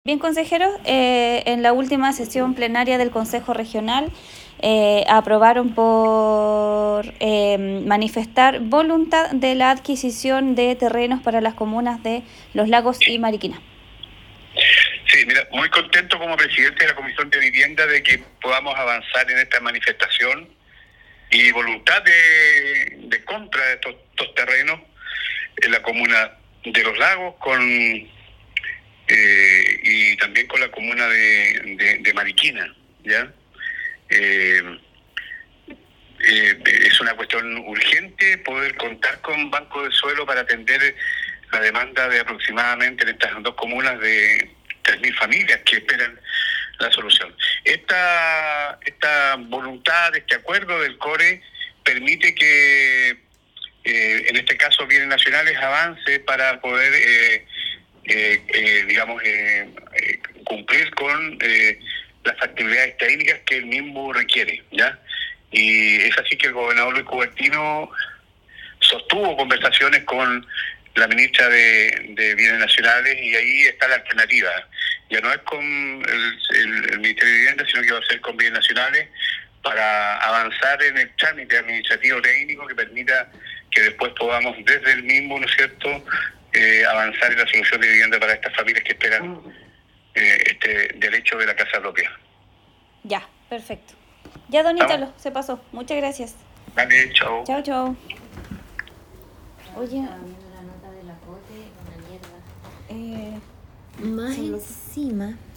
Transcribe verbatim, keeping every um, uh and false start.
Bien, consejeros, eh, en la última sesión plenaria del Consejo Regional eh, aprobaron por eh, manifestar voluntad de la adquisición de terrenos para las comunas de Los Lagos y Mariquina. Sí, mira, muy contento como presidente de la Comisión de Vivienda de que podamos avanzar en esta manifestación y voluntad de, de compra de estos, estos terrenos en la comuna de Los Lagos con eh, y también con la comuna de, de, de Mariquina, ¿ya? Eh, eh, es una cuestión urgente poder contar con banco de suelo para atender la demanda de aproximadamente en estas dos comunas de tres mil familias que esperan la solución. Esta, esta voluntad, este acuerdo del CORE permite que, eh, en este caso, bienes nacionales avance para poder, eh, eh, eh, digamos, eh, eh, cumplir con eh, las actividades técnicas que el MIMBU requiere, ¿ya? Y es así que el gobernador Luis Cubertino sostuvo conversaciones con la ministra de, de Bienes Nacionales y ahí está la alternativa. Ya no es con el, el, el Ministerio de Vivienda, sino que va a ser con Bienes Nacionales para avanzar en el trámite administrativo técnico que permita que después podamos desde el mismo, ¿no es cierto?, eh, avanzar en la solución de vivienda para estas familias que esperan eh, este derecho de la casa propia. Ya, perfecto. Ya, don Ítalo, se pasó. Muchas gracias. Vale, chao. Chao, chao. Oye, la nota de la Cote, una mierda. eh, Más son los- encima